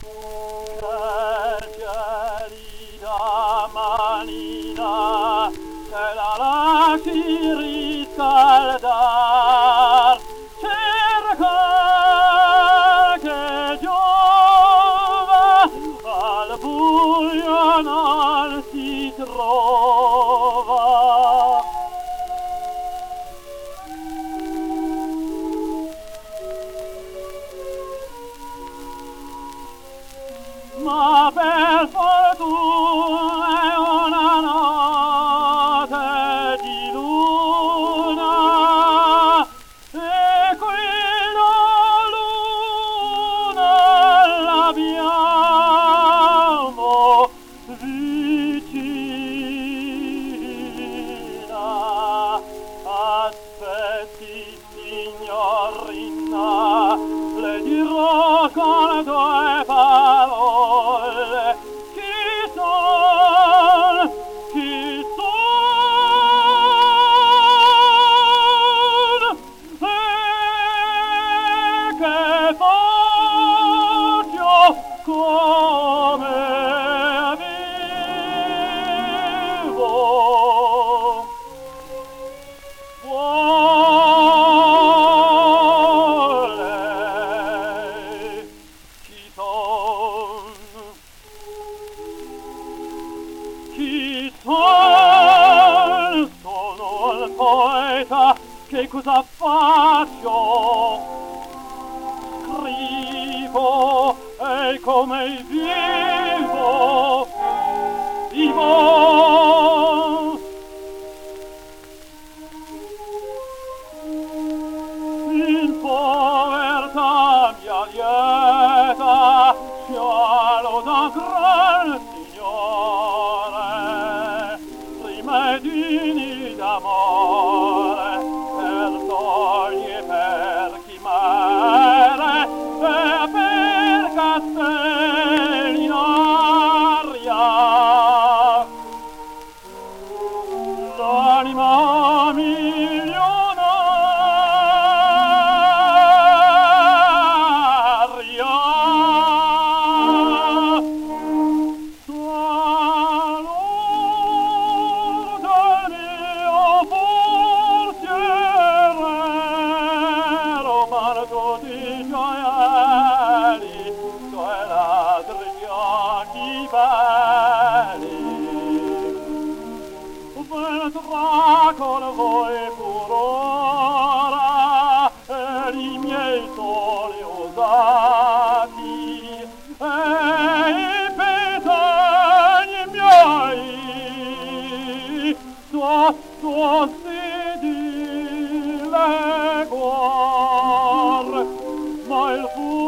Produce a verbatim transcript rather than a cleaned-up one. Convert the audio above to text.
gelida manina se la lasci riscaldar, cerca che giova al buio non si trova. Ma per fortuna è una notte di luna e qui la luna l'abbiamo vicina. Aspetti, signorina, le dirò con due parole chi son, chi son e che faccio, come vivo. Chi son? Sono il poeta, che cosa faccio? Scrivo, e come vivo, vivo. In povertà mia lieta, scialo da gran signore, rimedini d'amore, per sogni e per chimere, e per castelli in aria. L'anima milionaria tutti i gioielli, suoi ladri gli occhi belli. Vedrà con voi furora e i miei soli usati e i petagni miei sotto sedile cuor, ma il